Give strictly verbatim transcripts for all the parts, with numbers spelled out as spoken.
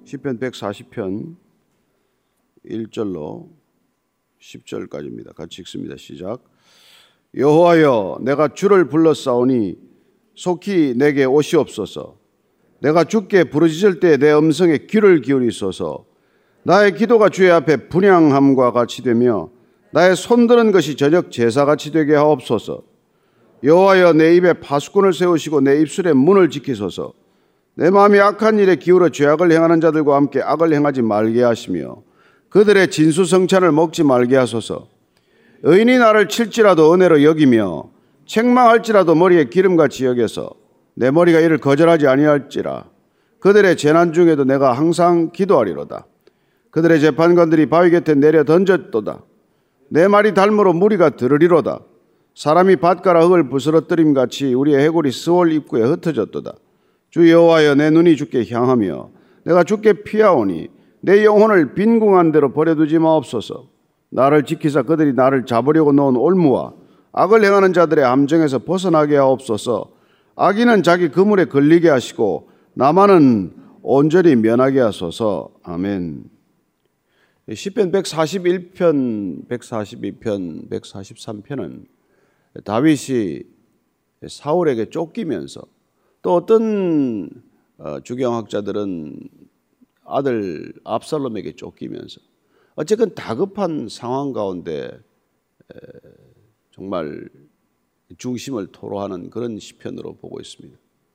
시편 백사십 편 일 절로 십 절까지입니다. 같이 읽습니다. 시작. 여호와여, 내가 주를 불렀사오니 속히 내게 오시옵소서. 내가 주께 부르짖을 때 내 음성에 귀를 기울이소서. 나의 기도가 주의 앞에 분향함과 같이 되며 나의 손드는 것이 저녁 제사같이 되게 하옵소서. 여호와여, 내 입에 파수꾼을 세우시고 내 입술에 문을 지키소서. 내 마음이 악한 일에 기울어 죄악을 행하는 자들과 함께 악을 행하지 말게 하시며 그들의 진수성찬을 먹지 말게 하소서. 의인이 나를 칠지라도 은혜로 여기며 책망할지라도 머리에 기름같이 여겨서 내 머리가 이를 거절하지 아니할지라. 그들의 재난 중에도 내가 항상 기도하리로다. 그들의 재판관들이 바위 곁에 내려 던졌도다. 내 말이 닳므로 무리가 들으리로다. 사람이 밭가라 흙을 부스러뜨림같이 우리의 해골이 스월 입구에 흩어졌도다. 주 여호와여, 내 눈이 주께 향하며 내가 주께 피하오니 내 영혼을 빈궁한 대로 버려두지 마옵소서. 나를 지키사 그들이 나를 잡으려고 놓은 올무와 악을 행하는 자들의 함정에서 벗어나게 하옵소서. 악인은 자기 그물에 걸리게 하시고 나만은 온전히 면하게 하소서. 아멘. 시편 백사십일 편, 백사십이 편, 백사십삼 편은 다윗이 사울에게 쫓기면서 또 어떤 주경학자들은 아들 압살롬에게 쫓기면서 어쨌든 다급한 상황 가운데 정말 중심을 토로하는 그런 시편으로 보고 있습니다.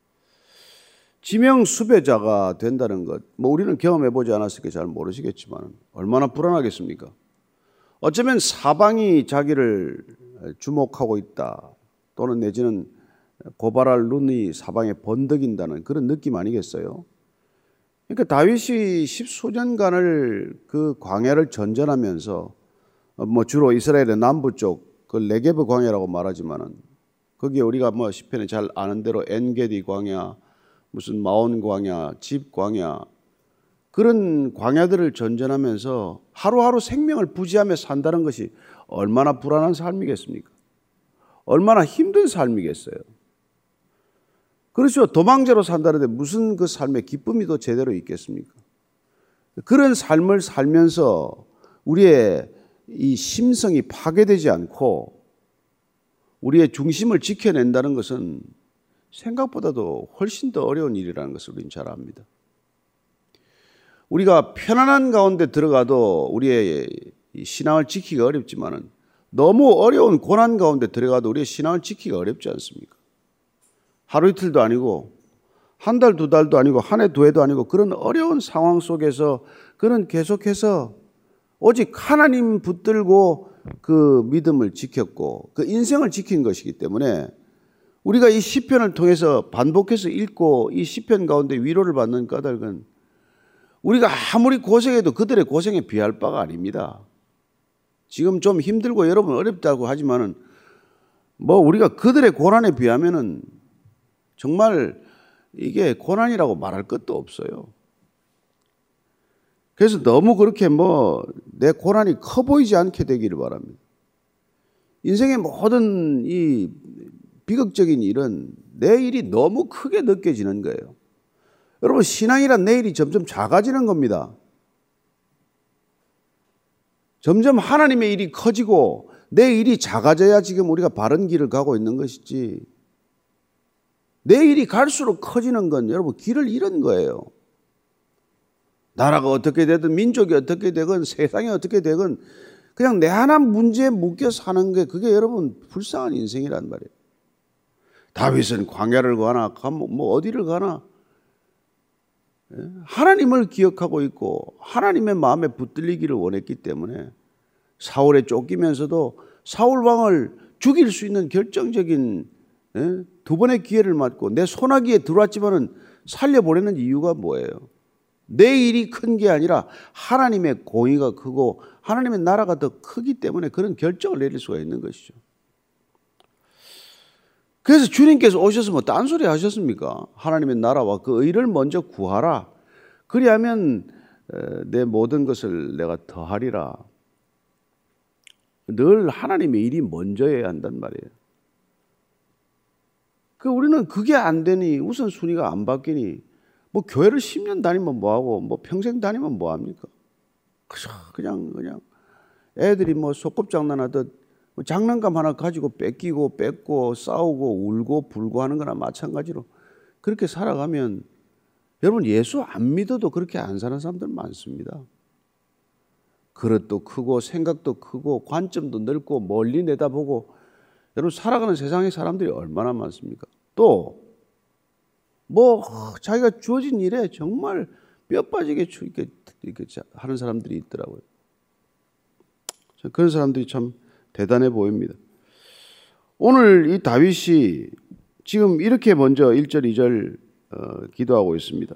지명 수배자가 된다는 것, 뭐 우리는 경험해 보지 않았으니까 잘 모르시겠지만 얼마나 불안하겠습니까? 어쩌면 사방이 자기를 주목하고 있다, 또는 내지는 고발할 눈이 사방에 번득인다는 그런 느낌 아니겠어요? 그러니까 다윗이 십수년간을 그 광야를 전전하면서 뭐 주로 이스라엘의 남부 쪽 그 네게브 광야라고 말하지만은 거기에 우리가 뭐 시편에 잘 아는 대로 엔게디 광야, 무슨 마온 광야, 집 광야, 그런 광야들을 전전하면서 하루하루 생명을 부지하며 산다는 것이 얼마나 불안한 삶이겠습니까? 얼마나 힘든 삶이겠어요? 그렇죠. 도망자로 산다는데 무슨 그 삶의 기쁨이 더 제대로 있겠습니까? 그런 삶을 살면서 우리의 이 심성이 파괴되지 않고 우리의 중심을 지켜낸다는 것은 생각보다도 훨씬 더 어려운 일이라는 것을 우리는 잘 압니다. 우리가 편안한 가운데 들어가도 우리의 신앙을 지키기가 어렵지만은 너무 어려운 고난 가운데 들어가도 우리의 신앙을 지키기가 어렵지 않습니까? 하루 이틀도 아니고 한 달, 두 달도 아니고 한 해, 두 해도 아니고 그런 어려운 상황 속에서 그는 계속해서 오직 하나님 붙들고 그 믿음을 지켰고 그 인생을 지킨 것이기 때문에 우리가 이 시편을 통해서 반복해서 읽고 이 시편 가운데 위로를 받는 까닭은 우리가 아무리 고생해도 그들의 고생에 비할 바가 아닙니다. 지금 좀 힘들고 여러분 어렵다고 하지만은 뭐 우리가 그들의 고난에 비하면은 정말 이게 고난이라고 말할 것도 없어요. 그래서 너무 그렇게 뭐 내 고난이 커 보이지 않게 되기를 바랍니다. 인생의 모든 이 비극적인 일은 내 일이 너무 크게 느껴지는 거예요. 여러분, 신앙이란 내 일이 점점 작아지는 겁니다. 점점 하나님의 일이 커지고 내 일이 작아져야 지금 우리가 바른 길을 가고 있는 것이지, 내 일이 갈수록 커지는 건 여러분 길을 잃은 거예요. 나라가 어떻게 되든 민족이 어떻게 되건 세상이 어떻게 되건 그냥 내 하나 문제에 묶여 사는 게 그게 여러분 불쌍한 인생이란 말이에요. 다윗은 광야를 가나 뭐 어디를 가나 하나님을 기억하고 있고 하나님의 마음에 붙들리기를 원했기 때문에 사울에 쫓기면서도 사울 왕을 죽일 수 있는 결정적인 두 번의 기회를 맞고 내 손아귀에 들어왔지만은 살려보내는 이유가 뭐예요? 내 일이 큰 게 아니라 하나님의 공의가 크고 하나님의 나라가 더 크기 때문에 그런 결정을 내릴 수가 있는 것이죠. 그래서 주님께서 오셔서 뭐 딴소리 하셨습니까? 하나님의 나라와 그 의를 먼저 구하라. 그리하면 내 모든 것을 내가 더하리라. 늘 하나님의 일이 먼저여야 한단 말이에요. 그 우리는 그게 안 되니 우선순위가 안 바뀌니 뭐 교회를 십 년 다니면 뭐하고 뭐 평생 다니면 뭐합니까? 그냥 그냥 애들이 뭐 소꿉장난하듯 뭐 장난감 하나 가지고 뺏기고 뺏고 싸우고 울고 불고 하는 거나 마찬가지로 그렇게 살아가면 여러분 예수 안 믿어도 그렇게 안 사는 사람들 많습니다. 그릇도 크고 생각도 크고 관점도 넓고 멀리 내다보고 여러분 살아가는 세상의 사람들이 얼마나 많습니까? 또 뭐 자기가 주어진 일에 정말 뼈 빠지게 이렇게, 이렇게 하는 사람들이 있더라고요. 그런 사람들이 참 대단해 보입니다. 오늘 이 다윗이 지금 이렇게 먼저 일 절 이 절 어, 기도하고 있습니다.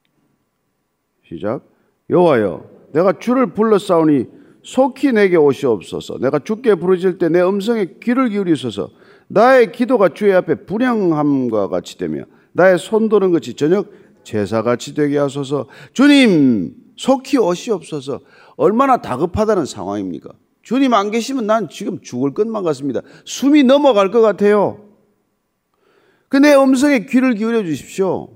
시작. 여호와여 내가 주를 불렀사오니 속히 내게 오시옵소서. 내가 주께 부르짖을 때 내 음성에 귀를 기울이소서. 나의 기도가 주의 앞에 분향함과 같이 되며 나의 손도는 것이 저녁 제사같이 되게 하소서. 주님 속히 오시옵소서. 얼마나 다급하다는 상황입니까? 주님 안 계시면 난 지금 죽을 것만 같습니다. 숨이 넘어갈 것 같아요. 그 내 음성에 귀를 기울여 주십시오.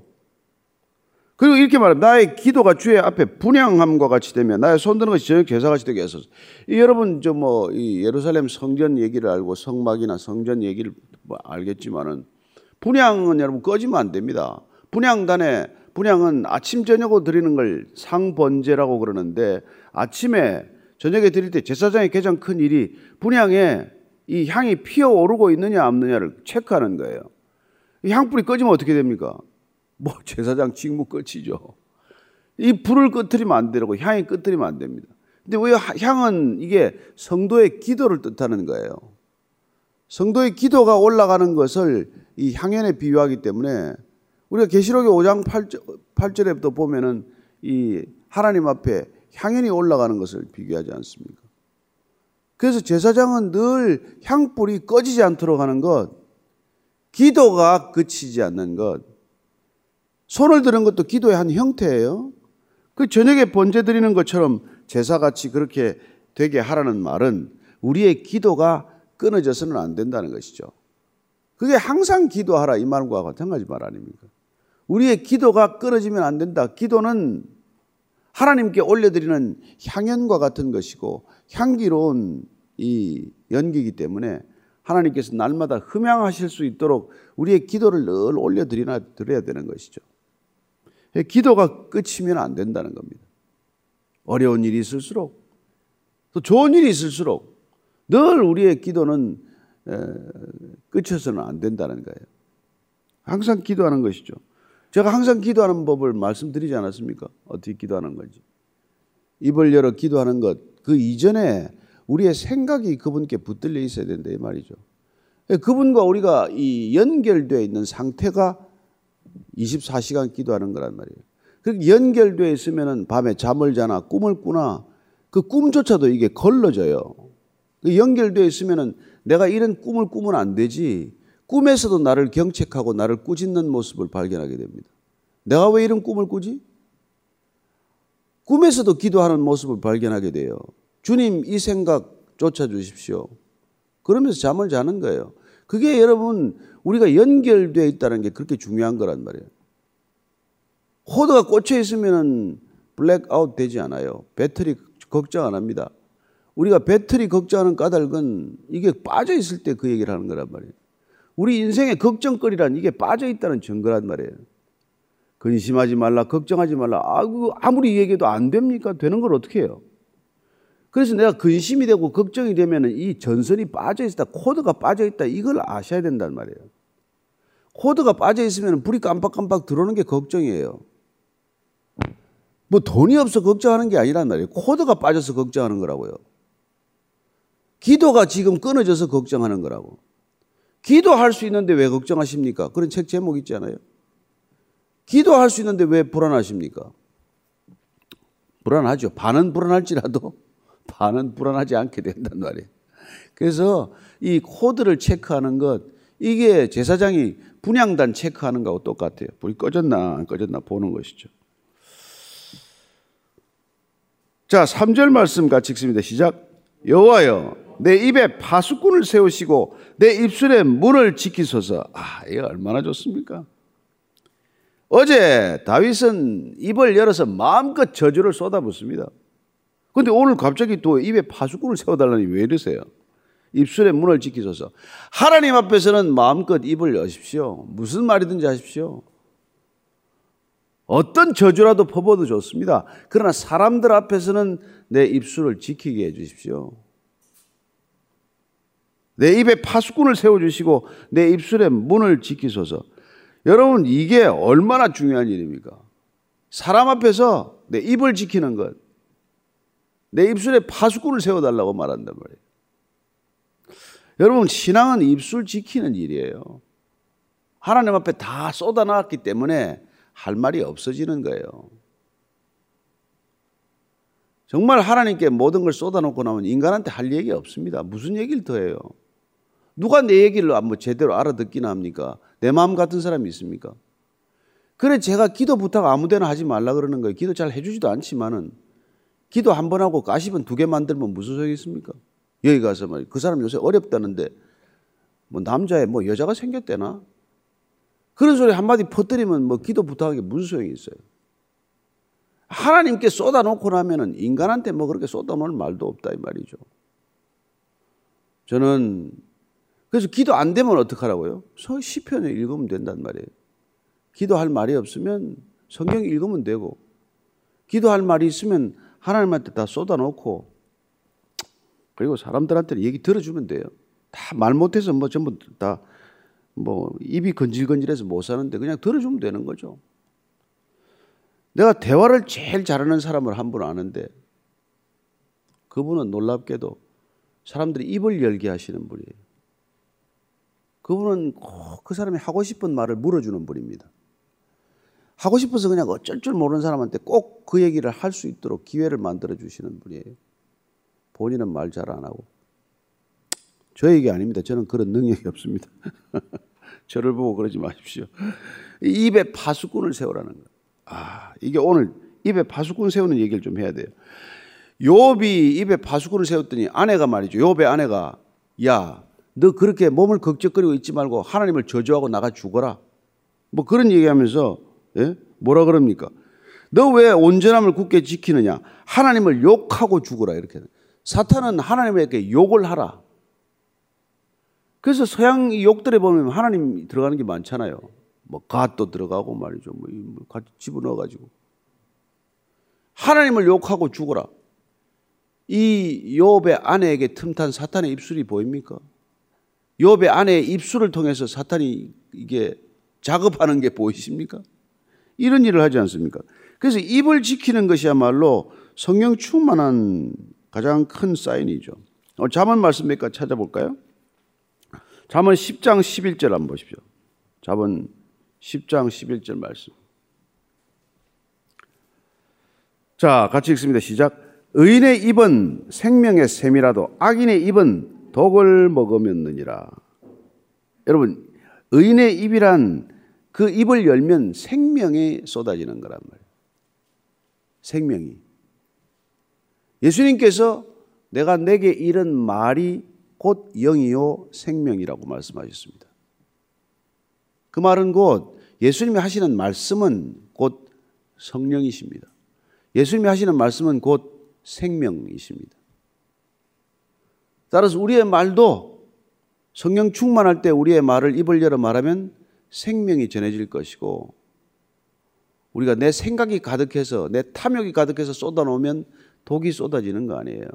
그리고 이렇게 말합니다. 나의 기도가 주의 앞에 분향함과 같이 되며 나의 손드는 것이 저녁 제사같이 되게 하소서. 이 여러분 저 뭐 이 예루살렘 성전 얘기를 알고 성막이나 성전 얘기를 뭐 알겠지만은 분향은 여러분 꺼지면 안 됩니다. 분향단에 분향은 아침 저녁으로 드리는 걸 상번제라고 그러는데 아침에 저녁에 드릴 때 제사장의 가장 큰 일이 분향에 이 향이 피어오르고 있느냐 없느냐를 체크하는 거예요. 이 향불이 꺼지면 어떻게 됩니까? 뭐 제사장 직무 끝이죠. 이 불을 꺼뜨리면 안 되고 향이 꺼뜨리면 안 됩니다. 근데 왜 향은 이게 성도의 기도를 뜻하는 거예요. 성도의 기도가 올라가는 것을 이 향연에 비유하기 때문에 우리가 계시록의 오 장 팔 절에부터 보면은 이 하나님 앞에 향연이 올라가는 것을 비교하지 않습니까? 그래서 제사장은 늘 향불이 꺼지지 않도록 하는 것, 기도가 그치지 않는 것, 손을 드는 것도 기도의 한 형태예요. 그 저녁에 번제 드리는 것처럼 제사같이 그렇게 되게 하라는 말은 우리의 기도가 끊어져서는 안 된다는 것이죠. 그게 항상 기도하라 이 말과 마찬가지 말 아닙니까? 우리의 기도가 끊어지면 안 된다. 기도는 하나님께 올려드리는 향연과 같은 것이고 향기로운 이 연기이기 때문에 하나님께서 날마다 흠양하실 수 있도록 우리의 기도를 늘 올려드려야 되는 것이죠. 기도가 끝이면 안 된다는 겁니다. 어려운 일이 있을수록 또 좋은 일이 있을수록 늘 우리의 기도는 끝쳐서는 안 된다는 거예요. 항상 기도하는 것이죠. 제가 항상 기도하는 법을 말씀드리지 않았습니까? 어떻게 기도하는 건지. 입을 열어 기도하는 것, 그 이전에 우리의 생각이 그분께 붙들려 있어야 된다 이 말이죠. 그분과 우리가 이 연결되어 있는 상태가 이십사 시간 기도하는 거란 말이에요. 그렇게 연결되어 있으면 밤에 잠을 자나 꿈을 꾸나 그 꿈조차도 이게 걸러져요. 연결되어 있으면 내가 이런 꿈을 꾸면 안 되지. 꿈에서도 나를 경책하고 나를 꾸짖는 모습을 발견하게 됩니다. 내가 왜 이런 꿈을 꾸지? 꿈에서도 기도하는 모습을 발견하게 돼요. 주님 이 생각 쫓아주십시오. 그러면서 잠을 자는 거예요. 그게 여러분 우리가 연결되어 있다는 게 그렇게 중요한 거란 말이에요. 코드가 꽂혀 있으면 블랙아웃 되지 않아요. 배터리 걱정 안 합니다. 우리가 배터리 걱정하는 까닭은 이게 빠져 있을 때 그 얘기를 하는 거란 말이에요. 우리 인생의 걱정거리란 이게 빠져 있다는 증거란 말이에요. 근심하지 말라, 걱정하지 말라. 아이고, 아무리 얘기해도 안 됩니까? 되는 걸 어떻게 해요? 그래서 내가 근심이 되고 걱정이 되면 이 전선이 빠져 있다, 코드가 빠져 있다, 이걸 아셔야 된단 말이에요. 코드가 빠져 있으면 불이 깜빡깜빡 들어오는 게 걱정이에요. 뭐 돈이 없어 걱정하는 게 아니란 말이에요. 코드가 빠져서 걱정하는 거라고요. 기도가 지금 끊어져서 걱정하는 거라고. 기도할 수 있는데 왜 걱정하십니까? 그런 책 제목 있잖아요. 기도할 수 있는데 왜 불안하십니까? 불안하죠. 반은 불안할지라도 반은 불안하지 않게 된단 말이에요. 그래서 이 코드를 체크하는 것, 이게 제사장이 분향단 체크하는 거하고 똑같아요. 불이 꺼졌나 안 꺼졌나 보는 것이죠. 자, 삼 절 말씀 같이 읽습니다. 시작. 여호와여 내 입에 파수꾼을 세우시고 내 입술에 문을 지키소서. 아, 이거 얼마나 좋습니까? 어제 다윗은 입을 열어서 마음껏 저주를 쏟아붓습니다. 그런데 오늘 갑자기 또 입에 파수꾼을 세워달라니 왜 이러세요? 입술의 문을 지키소서. 하나님 앞에서는 마음껏 입을 여십시오. 무슨 말이든지 하십시오. 어떤 저주라도 퍼부어도 좋습니다. 그러나 사람들 앞에서는 내 입술을 지키게 해주십시오. 내 입에 파수꾼을 세워주시고 내 입술의 문을 지키소서. 여러분, 이게 얼마나 중요한 일입니까? 사람 앞에서 내 입을 지키는 것, 내 입술에 파수꾼을 세워달라고 말한단 말이에요. 여러분, 신앙은 입술 지키는 일이에요. 하나님 앞에 다 쏟아놨기 때문에 할 말이 없어지는 거예요. 정말 하나님께 모든 걸 쏟아놓고 나면 인간한테 할 얘기 없습니다. 무슨 얘기를 더 해요? 누가 내 얘기를 뭐 제대로 알아듣기나 합니까? 내 마음 같은 사람이 있습니까? 그래, 제가 기도 부탁 아무데나 하지 말라 그러는 거예요. 기도 잘 해주지도 않지만은 기도 한 번 하고 가십은 두 개 만들면 무슨 소용이 있습니까? 여기 가서 말이야, 그 사람 요새 어렵다는데 뭐 남자에 뭐 여자가 생겼대나? 그런 소리 한마디 퍼뜨리면 뭐 기도 부탁하기 무슨 소용이 있어요? 하나님께 쏟아놓고 나면은 인간한테 뭐 그렇게 쏟아놓을 말도 없다 이 말이죠. 저는 그래서 기도 안 되면 어떡하라고요? 시편을 읽으면 된단 말이에요. 기도할 말이 없으면 성경 읽으면 되고, 기도할 말이 있으면 하나님한테 다 쏟아놓고, 그리고 사람들한테 얘기 들어주면 돼요. 다 말 못해서 뭐 전부 다 뭐 입이 건질건질해서 못 사는데 그냥 들어주면 되는 거죠. 내가 대화를 제일 잘하는 사람을 한 분 아는데, 그분은 놀랍게도 사람들이 입을 열게 하시는 분이에요. 그분은 꼭 그 사람이 하고 싶은 말을 물어주는 분입니다. 하고 싶어서 그냥 어쩔 줄 모르는 사람한테 꼭 그 얘기를 할 수 있도록 기회를 만들어 주시는 분이에요. 본인은 말 잘 안 하고. 저 얘기 아닙니다. 저는 그런 능력이 없습니다. 저를 보고 그러지 마십시오. 입에 파수꾼을 세우라는 거예요. 아, 이게 오늘 입에 파수꾼 세우는 얘기를 좀 해야 돼요. 욥이 입에 파수꾼을 세웠더니 아내가 말이죠. 욥의 아내가, 야, 너 그렇게 몸을 걱적거리고 있지 말고 하나님을 저주하고 나가 죽어라. 뭐 그런 얘기하면서, 예? 뭐라 그럽니까? 너 왜 온전함을 굳게 지키느냐? 하나님을 욕하고 죽어라. 이렇게. 사탄은 하나님에게 욕을 하라. 그래서 서양 욕들에 보면 하나님 들어가는 게 많잖아요. 뭐 갓도 들어가고 말이죠. 뭐 같이 집어넣어가지고. 하나님을 욕하고 죽어라. 이 욥의 아내에게 틈탄 사탄의 입술이 보입니까? 욥의 아내의 입술을 통해서 사탄이 이게 작업하는 게 보이십니까? 이런 일을 하지 않습니까? 그래서 입을 지키는 것이야말로 성령 충만한 가장 큰 사인이죠. 어, 잠언 말씀 몇 가지 찾아볼까요? 잠언 십 장 십일 절 한번 보십시오. 잠언 십 장 십일 절 말씀. 자, 같이 읽습니다. 시작. 의인의 입은 생명의 샘이라도 악인의 입은 독을 먹으면느니라. 여러분, 의인의 입이란 그 입을 열면 생명이 쏟아지는 거란 말이에요. 생명이. 예수님께서 내가 내게 이른 말이 곧 영이요 생명이라고 말씀하셨습니다. 그 말은 곧 예수님이 하시는 말씀은 곧 성령이십니다. 예수님이 하시는 말씀은 곧 생명이십니다. 따라서 우리의 말도 성령 충만할 때 우리의 말을 입을 열어 말하면 생명이 전해질 것이고, 우리가 내 생각이 가득해서 내 탐욕이 가득해서 쏟아놓으면 독이 쏟아지는 거 아니에요.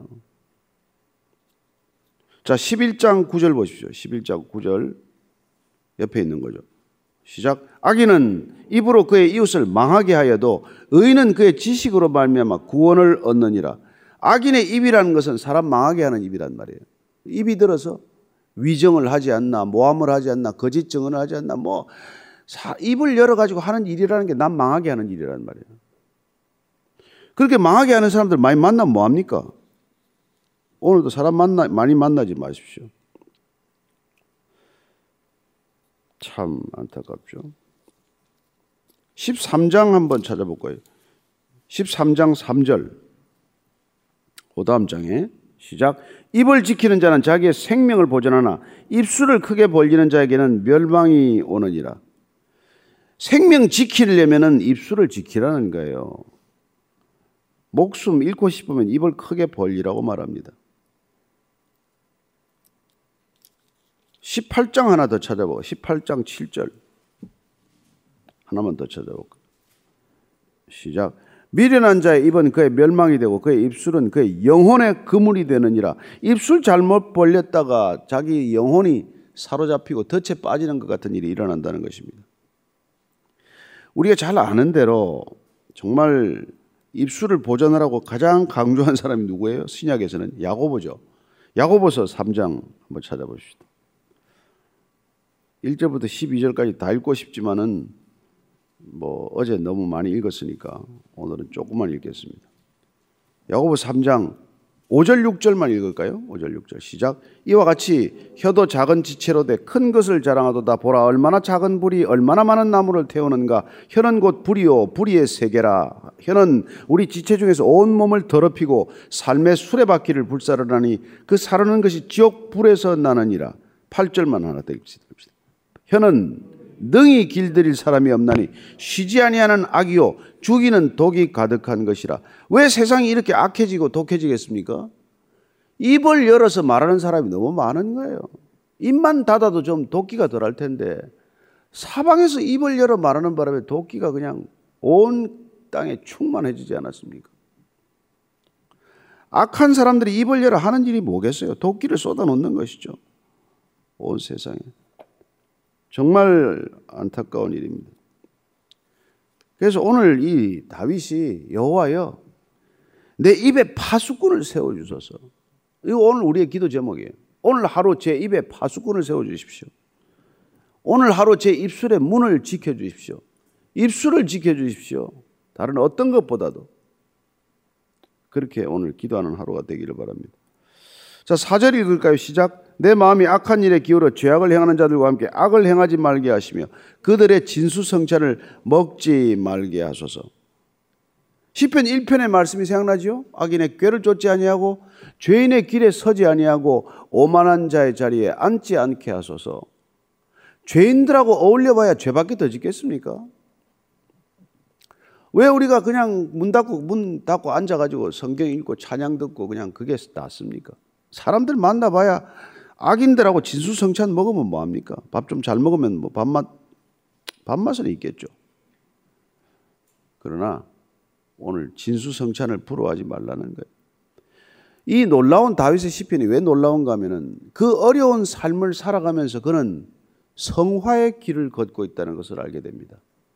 자, 십일 장 구 절 보십시오. 십일 장 구 절 옆에 있는 거죠. 시작. 악인은 입으로 그의 이웃을 망하게 하여도 의인은 그의 지식으로 말미암아 구원을 얻느니라. 악인의 입이라는 것은 사람 망하게 하는 입이란 말이에요. 입이 들어서 위정을 하지 않나, 모함을 하지 않나, 거짓 증언을 하지 않나, 뭐 사, 입을 열어가지고 하는 일이라는 게 남 망하게 하는 일이란 말이에요. 그렇게 망하게 하는 사람들 많이 만나면 뭐합니까? 오늘도 사람 만나, 많이 만나지 마십시오. 참 안타깝죠. 십삼 장 한번 찾아볼까요? 십삼 장 삼 절. 그 다음 장에 시작. 입을 지키는 자는 자기의 생명을 보존하나 입술을 크게 벌리는 자에게는 멸망이 오느니라. 생명 지키려면은 입술을 지키라는 거예요. 목숨 잃고 싶으면 입을 크게 벌리라고 말합니다. 십팔 장 하나 더 찾아보고 십팔 장 칠 절 하나만 더 찾아볼까? 시작. 미련한 자의 입은 그의 멸망이 되고 그의 입술은 그의 영혼의 그물이 되느니라. 입술 잘못 벌렸다가 자기 영혼이 사로잡히고 덫에 빠지는 것 같은 일이 일어난다는 것입니다. 우리가 잘 아는 대로 정말 입술을 보존하라고 가장 강조한 사람이 누구예요? 신약에서는 야고보죠. 야고보서 삼 장 한번 찾아보십시다. 일 절부터 십이 절까지 다 읽고 싶지만은 뭐 어제 너무 많이 읽었으니까 오늘은 조금만 읽겠습니다. 야고보 삼 장 오 절 육 절만 읽을까요? 오 절 육 절 시작. 이와 같이 혀도 작은 지체로 돼 큰 것을 자랑하도다. 보라 얼마나 작은 불이 얼마나 많은 나무를 태우는가. 혀는 곧 불이요 불의의 세계라. 혀는 우리 지체 중에서 온 몸을 더럽히고 삶의 수레바퀴를 불사르나니 그 사르는 것이 지옥 불에서 나느니라. 팔 절만 하나 더 읽읍시다. 혀는 능히 길들일 사람이 없나니 쉬지 아니하는 악이요 죽이는 독이 가득한 것이라. 왜 세상이 이렇게 악해지고 독해지겠습니까? 입을 열어서 말하는 사람이 너무 많은 거예요. 입만 닫아도 좀 독기가 덜할 텐데 사방에서 입을 열어 말하는 바람에 독기가 그냥 온 땅에 충만해지지 않았습니까? 악한 사람들이 입을 열어 하는 일이 뭐겠어요? 독기를 쏟아놓는 것이죠. 온 세상에. 정말 안타까운 일입니다. 그래서 오늘 이 다윗이 여호와여 내 입에 파수꾼을 세워주소서. 이거 오늘 우리의 기도 제목이에요. 오늘 하루 제 입에 파수꾼을 세워주십시오. 오늘 하루 제 입술의 문을 지켜주십시오. 입술을 지켜주십시오. 다른 어떤 것보다도 그렇게 오늘 기도하는 하루가 되기를 바랍니다. 자, 사 절 읽을까요? 시작. 내 마음이 악한 일에 기울어 죄악을 행하는 자들과 함께 악을 행하지 말게 하시며 그들의 진수성찬을 먹지 말게 하소서. 시편 일 편의 말씀이 생각나죠? 악인의 꾀를 쫓지 아니하고 죄인의 길에 서지 아니하고 오만한 자의 자리에 앉지 않게 하소서. 죄인들하고 어울려봐야 죄밖에 더 짓겠습니까? 왜 우리가 그냥 문 닫고 문 닫고 앉아가지고 성경 읽고 찬양 듣고 그냥 그게 낫습니까? 사람들 만나봐야 악인들하고 진수성찬 먹으면 뭐합니까? 밥 좀 잘 먹으면 뭐 밥맛, 밥맛은 있겠죠. 그러나 오늘 진수성찬을 부러워하지 말라는 거예요. 이 놀라운 다윗의 시편이 왜 놀라운가 하면은 그 어려운 삶을 살아가면서 그는 성화의 길을 걷고 있다는 것을 알게 됩니다.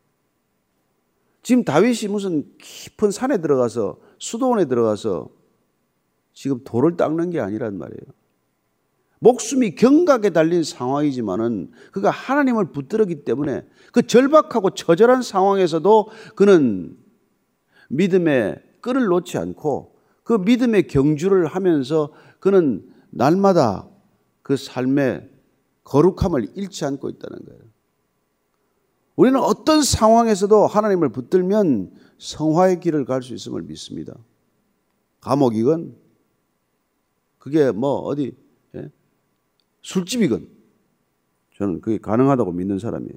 지금 다윗이 무슨 깊은 산에 들어가서 수도원에 들어가서 지금 돌을 닦는 게 아니란 말이에요. 목숨이 경각에 달린 상황이지만은 그가 하나님을 붙들었기 때문에 그 절박하고 처절한 상황에서도 그는 믿음의 끈을 놓지 않고 그 믿음의 경주를 하면서 그는 날마다 그 삶의 거룩함을 잃지 않고 있다는 거예요. 우리는 어떤 상황에서도 하나님을 붙들면 성화의 길을 갈 수 있음을 믿습니다. 감옥이건 그게 뭐 어디 예? 술집이건 저는 그게 가능하다고 믿는 사람이에요.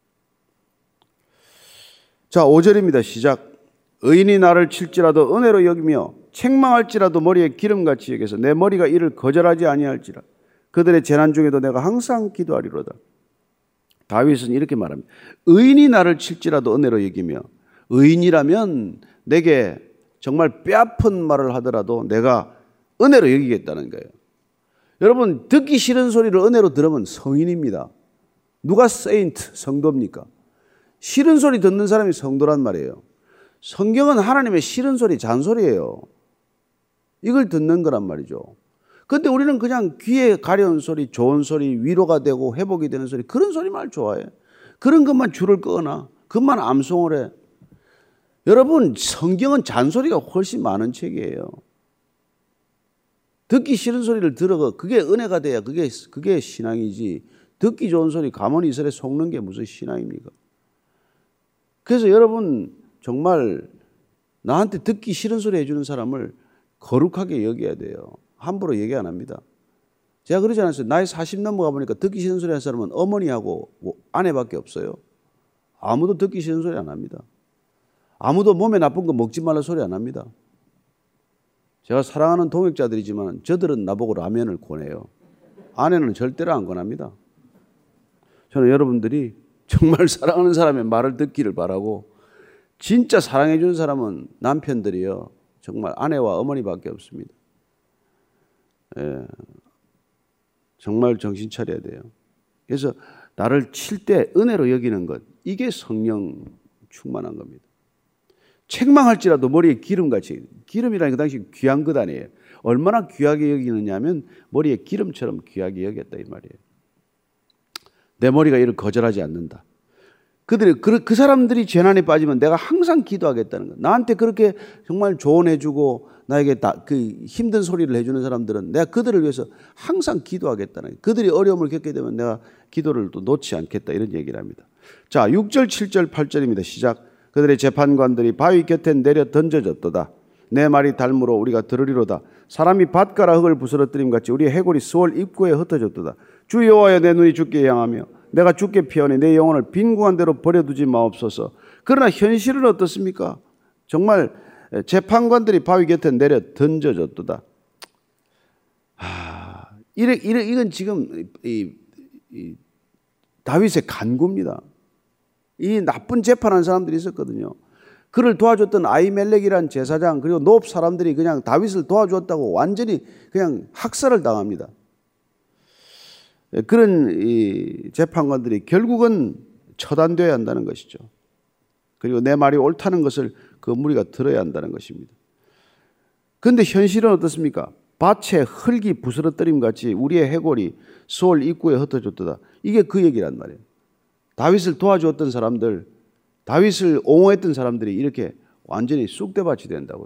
자, 오 절입니다. 시작. 의인이 나를 칠지라도 은혜로 여기며 책망할지라도 머리에 기름같이 여겨서 내 머리가 이를 거절하지 아니할지라. 그들의 재난 중에도 내가 항상 기도하리로다. 다윗은 이렇게 말합니다. 의인이 나를 칠지라도 은혜로 여기며, 의인이라면 내게 정말 뼈아픈 말을 하더라도 내가 은혜로 여기겠다는 거예요. 여러분, 듣기 싫은 소리를 은혜로 들으면 성인입니다. 누가 세인트, 성도입니까? 싫은 소리 듣는 사람이 성도란 말이에요. 성경은 하나님의 싫은 소리, 잔소리예요. 이걸 듣는 거란 말이죠. 근데 우리는 그냥 귀에 가려운 소리, 좋은 소리, 위로가 되고 회복이 되는 소리, 그런 소리만 좋아해. 그런 것만 줄을 끄거나 그것만 암송을 해. 여러분, 성경은 잔소리가 훨씬 많은 책이에요. 듣기 싫은 소리를 들어가 그게 은혜가 돼야 그게 그게 신앙이지. 듣기 좋은 소리 가만히 이슬에 속는 게 무슨 신앙입니까? 그래서 여러분 정말 나한테 듣기 싫은 소리 해주는 사람을 거룩하게 여겨야 돼요. 함부로 얘기 안 합니다. 제가 그러지 않았어요. 나이 사십 넘어가 보니까 듣기 싫은 소리 하는 사람은 어머니하고 아내밖에 없어요. 아무도 듣기 싫은 소리 안 합니다. 아무도 몸에 나쁜 거 먹지 말라 소리 안 합니다. 제가 사랑하는 동역자들이지만 저들은 나보고 라면을 권해요. 아내는 절대로 안 권합니다. 저는 여러분들이 정말 사랑하는 사람의 말을 듣기를 바라고, 진짜 사랑해 주는 사람은 남편들이요, 정말 아내와 어머니밖에 없습니다. 예, 정말 정신 차려야 돼요. 그래서 나를 칠 때 은혜로 여기는 것, 이게 성령 충만한 겁니다. 책망할지라도 머리에 기름같이, 기름이라는 그 당시 귀한 것 아니에요. 얼마나 귀하게 여기느냐 하면 머리에 기름처럼 귀하게 여겼다 이 말이에요. 내 머리가 이를 거절하지 않는다. 그들이 그, 그 사람들이 재난에 빠지면 내가 항상 기도하겠다는 거. 나한테 그렇게 정말 조언해주고 나에게 다 그 힘든 소리를 해주는 사람들은 내가 그들을 위해서 항상 기도하겠다는 거. 그들이 어려움을 겪게 되면 내가 기도를 또 놓지 않겠다, 이런 얘기를 합니다. 자, 육 절, 칠 절, 팔 절입니다. 시작. 그들의 재판관들이 바위 곁에 내려 던져졌도다. 내 말이 닮으로 우리가 들으리로다. 사람이 밭가라 흙을 부스러뜨림 같이 우리의 해골이 스월 입구에 흩어졌도다. 주 여호와여, 내 눈이 주께 향하며 내가 주께 피하니 내 영혼을 빈궁한 대로 버려두지 마옵소서. 그러나 현실은 어떻습니까? 정말 재판관들이 바위 곁에 내려 던져졌도다. 아, 이래, 이래, 이건 지금 이, 이 다윗의 간구입니다. 이 나쁜 재판한 사람들이 있었거든요. 그를 도와줬던 아히멜렉이란 제사장, 그리고 노업 사람들이 그냥 다윗을 도와줬다고 완전히 그냥 학살을 당합니다. 그런 이 재판관들이 결국은 처단되어야 한다는 것이죠. 그리고 내 말이 옳다는 것을 그 무리가 들어야 한다는 것입니다. 그런데 현실은 어떻습니까? 밭에 흙이 부스러뜨림 같이 우리의 해골이 스월 입구에 흩어졌도다. 이게 그 얘기란 말이에요. 다윗을 도와주었던 사람들, 다윗을 옹호했던 사람들이 이렇게 완전히 쑥대밭이 된다고요.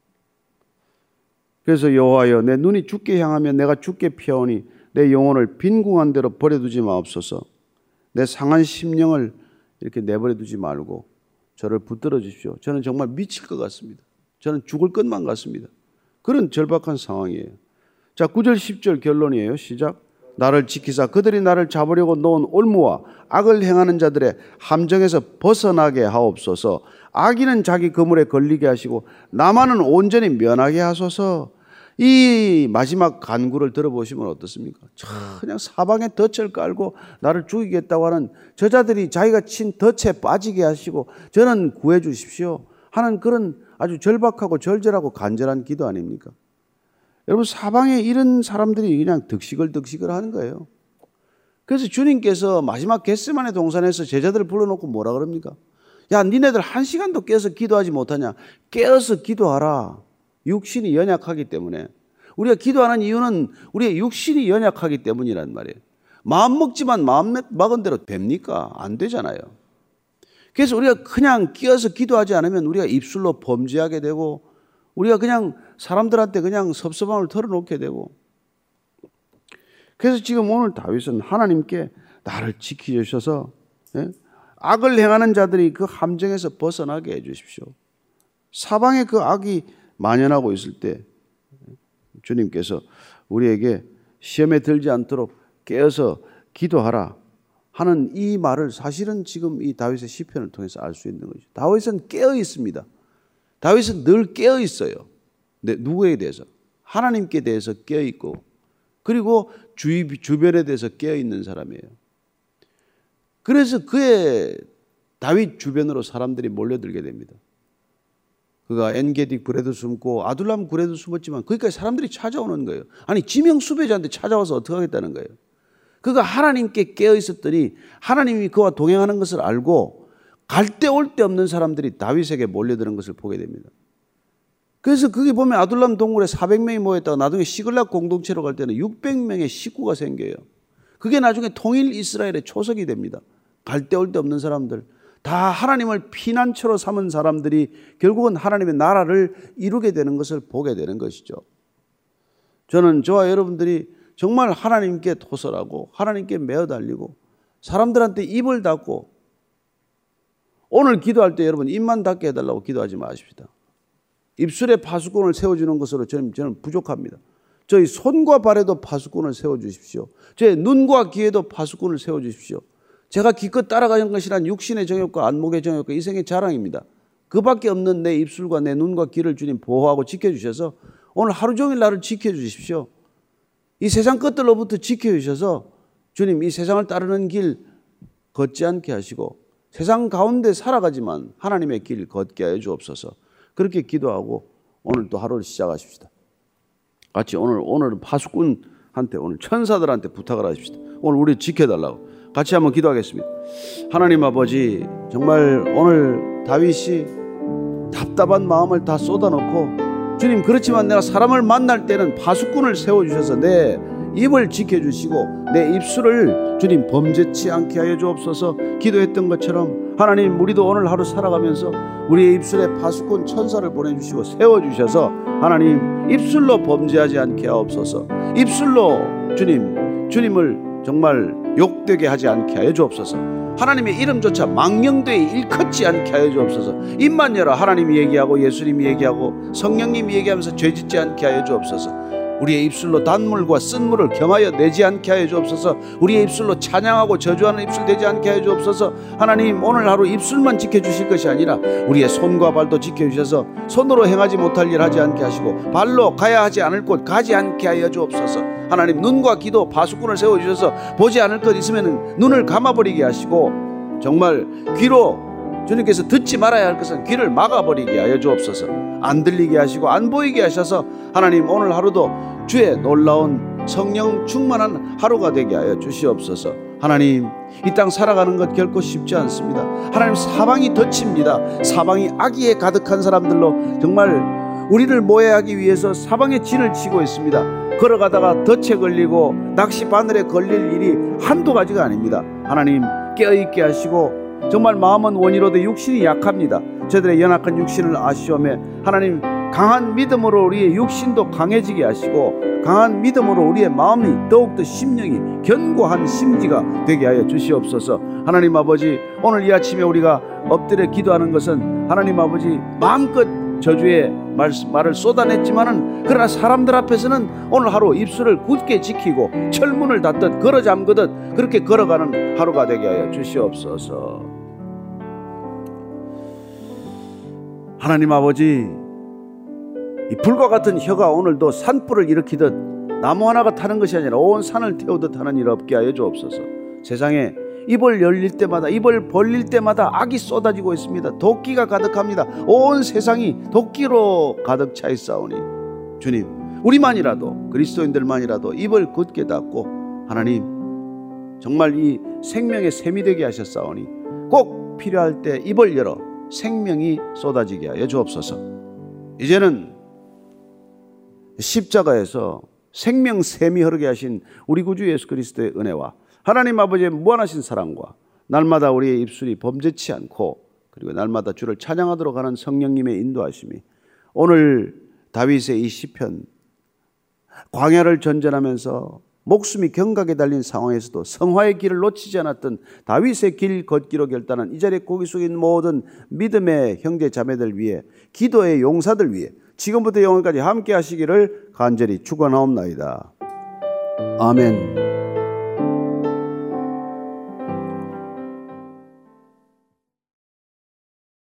그래서 여호와여, 내 눈이 주께 향하면 내가 주께 피하오니 내 영혼을 빈궁한 대로 버려두지 마옵소서. 내 상한 심령을 이렇게 내버려 두지 말고 저를 붙들어 주십시오. 저는 정말 미칠 것 같습니다. 저는 죽을 것만 같습니다. 그런 절박한 상황이에요. 자, 구 절 십 절 결론이에요. 시작. 나를 지키사 그들이 나를 잡으려고 놓은 올무와 악을 행하는 자들의 함정에서 벗어나게 하옵소서. 악인은 자기 그물에 걸리게 하시고 나만은 온전히 면하게 하소서. 이 마지막 간구를 들어보시면 어떻습니까? 그냥 사방에 덫을 깔고 나를 죽이겠다고 하는 저자들이 자기가 친 덫에 빠지게 하시고 저는 구해 주십시오 하는 그런 아주 절박하고 절절하고 간절한 기도 아닙니까? 여러분, 사방에 이런 사람들이 그냥 득식을 득식을 하는 거예요. 그래서 주님께서 마지막 겟세마네 동산에서 제자들을 불러놓고 뭐라 그럽니까? 야, 니네들 한 시간도 깨서 기도하지 못하냐? 깨어서 기도하라. 육신이 연약하기 때문에. 우리가 기도하는 이유는 우리의 육신이 연약하기 때문이란 말이에요. 마음 먹지만 마음 먹은 대로 됩니까? 안 되잖아요. 그래서 우리가 그냥 끼어서 기도하지 않으면 우리가 입술로 범죄하게 되고 우리가 그냥 사람들한테 그냥 섭섭함을 털어놓게 되고. 그래서 지금 오늘 다윗은 하나님께 나를 지키셔서 예? 악을 행하는 자들이 그 함정에서 벗어나게 해 주십시오. 사방에 그 악이 만연하고 있을 때 주님께서 우리에게 시험에 들지 않도록 깨어서 기도하라 하는 이 말을 사실은 지금 이 다윗의 시편을 통해서 알 수 있는 거죠. 다윗은 깨어 있습니다. 다윗은 늘 깨어 있어요. 네, 누구에 대해서? 하나님께 대해서 깨어 있고 그리고 주위, 주변에 대해서 깨어 있는 사람이에요. 그래서 그의 다윗 주변으로 사람들이 몰려들게 됩니다. 그가 엔게디 굴에도 숨고 아둘람 굴에도 숨었지만 거기까지 사람들이 찾아오는 거예요. 아니, 지명 수배자한테 찾아와서 어떻게 하겠다는 거예요. 그가 하나님께 깨어 있었더니 하나님이 그와 동행하는 것을 알고 갈 데 올 데 없는 사람들이 다윗에게 몰려드는 것을 보게 됩니다. 그래서 거기 보면 아둘람 동굴에 사백 명이 모였다가 나중에 시글락 공동체로 갈 때는 육백 명의 식구가 생겨요. 그게 나중에 통일 이스라엘의 초석이 됩니다. 갈 데 올 데 없는 사람들, 다 하나님을 피난처로 삼은 사람들이 결국은 하나님의 나라를 이루게 되는 것을 보게 되는 것이죠. 저는 저와 여러분들이 정말 하나님께 토설하고 하나님께 매어 달리고 사람들한테 입을 닫고, 오늘 기도할 때 여러분 입만 닫게 해달라고 기도하지 마십시다. 입술에 파수꾼을 세워주는 것으로 저는, 저는 부족합니다. 저희 손과 발에도 파수꾼을 세워주십시오. 저희 눈과 귀에도 파수꾼을 세워주십시오. 제가 기껏 따라가는 것이란 육신의 정욕과 안목의 정욕과 이생의 자랑입니다. 그밖에 없는 내 입술과 내 눈과 귀를 주님 보호하고 지켜주셔서 오늘 하루 종일 나를 지켜주십시오. 이 세상 것들로부터 지켜주셔서 주님 이 세상을 따르는 길 걷지 않게 하시고 세상 가운데 살아가지만 하나님의 길 걷게 하여 주옵소서. 그렇게 기도하고 오늘 또 하루를 시작하십시다. 같이 오늘 오늘은 파수꾼한테 오늘 천사들한테 부탁을 하십시다. 오늘 우리 지켜달라고 같이 한번 기도하겠습니다. 하나님 아버지, 정말 오늘 다윗이 답답한 마음을 다 쏟아놓고 주님, 그렇지만 내가 사람을 만날 때는 파수꾼을 세워주셔서 내 입을 지켜주시고 내 입술을 주님 범죄치 않게 하여 주옵소서. 기도했던 것처럼 하나님, 우리도 오늘 하루 살아가면서 우리의 입술에 파수꾼 천사를 보내주시고 세워주셔서 하나님 입술로 범죄하지 않게 하옵소서. 입술로 주님 주님을 정말 욕되게 하지 않게 하여 주옵소서. 하나님의 이름조차 망령되이 일컫지 않게 하여 주옵소서. 입만 열어 하나님이 얘기하고 예수님이 얘기하고 성령님이 얘기하면서 죄짓지 않게 하여 주옵소서. 우리의 입술로 단물과 쓴물을 경하여 내지 않게 하여 주옵소서. 우리의 입술로 찬양하고 저주하는 입술 되지 않게 하여 주옵소서. 하나님, 오늘 하루 입술만 지켜주실 것이 아니라 우리의 손과 발도 지켜주셔서 손으로 행하지 못할 일 하지 않게 하시고 발로 가야 하지 않을 곳 가지 않게 하여 주옵소서. 하나님, 눈과 귀도 파수꾼을 세워주셔서 보지 않을 것 있으면 눈을 감아버리게 하시고 정말 귀로 주님께서 듣지 말아야 할 것은 귀를 막아버리게 하여 주옵소서. 안 들리게 하시고 안 보이게 하셔서 하나님, 오늘 하루도 주의 놀라운 성령 충만한 하루가 되게 하여 주시옵소서. 하나님, 이 땅 살아가는 것 결코 쉽지 않습니다. 하나님, 사방이 덫입니다. 사방이 악의에 가득한 사람들로 정말 우리를 모해하기 위해서 사방에 진을 치고 있습니다. 걸어가다가 덫에 걸리고 낚시 바늘에 걸릴 일이 한두 가지가 아닙니다. 하나님, 깨어있게 하시고 정말 마음은 원이로도 육신이 약합니다. 저들의 연약한 육신을 아시오매 하나님, 강한 믿음으로 우리의 육신도 강해지게 하시고 강한 믿음으로 우리의 마음이 더욱더 심령이 견고한 심지가 되게 하여 주시옵소서. 하나님 아버지, 오늘 이 아침에 우리가 엎드려 기도하는 것은 하나님 아버지 마음껏 저주의 말, 말을 쏟아냈지만은 그러나 사람들 앞에서는 오늘 하루 입술을 굳게 지키고 철문을 닫듯 걸어 잠그듯 그렇게 걸어가는 하루가 되게 하여 주시옵소서. 하나님 아버지, 이 불과 같은 혀가 오늘도 산불을 일으키듯 나무 하나가 타는 것이 아니라 온 산을 태우듯 하는 일 없게 하여 주옵소서. 세상에 입을 열릴 때마다 입을 벌릴 때마다 악이 쏟아지고 있습니다. 도끼가 가득합니다. 온 세상이 도끼로 가득 차 있사오니 주님, 우리만이라도 그리스도인들만이라도 입을 굳게 닫고 하나님 정말 이 생명의 샘이 되게 하셨사오니 꼭 필요할 때 입을 열어 생명이 쏟아지게 하여 주옵소서. 이제는 십자가에서 생명 샘이 흐르게 하신 우리 구주 예수 그리스도의 은혜와 하나님 아버지의 무한하신 사랑과 날마다 우리의 입술이 범죄치 않고 그리고 날마다 주를 찬양하도록 하는 성령님의 인도하심이 오늘 다윗의 이 시편, 광야를 전전하면서 목숨이 경각에 달린 상황에서도 성화의 길을 놓치지 않았던 다윗의 길 걷기로 결단한 이 자리에 고기 속에 있는 모든 믿음의 형제 자매들 위해, 기도의 용사들 위해 지금부터 영원까지 함께 하시기를 간절히 축원하옵나이다. 아멘.